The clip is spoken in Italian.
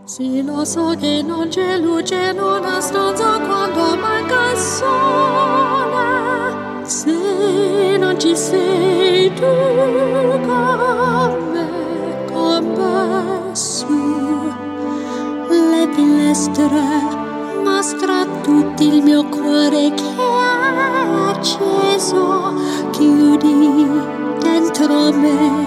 Sì, lo so che non c'è luce in una stanza quando manca il sole. Se non ci sei tu con me su le finestre, mostra tutto il mio cuore che è acceso. Chiudi dentro me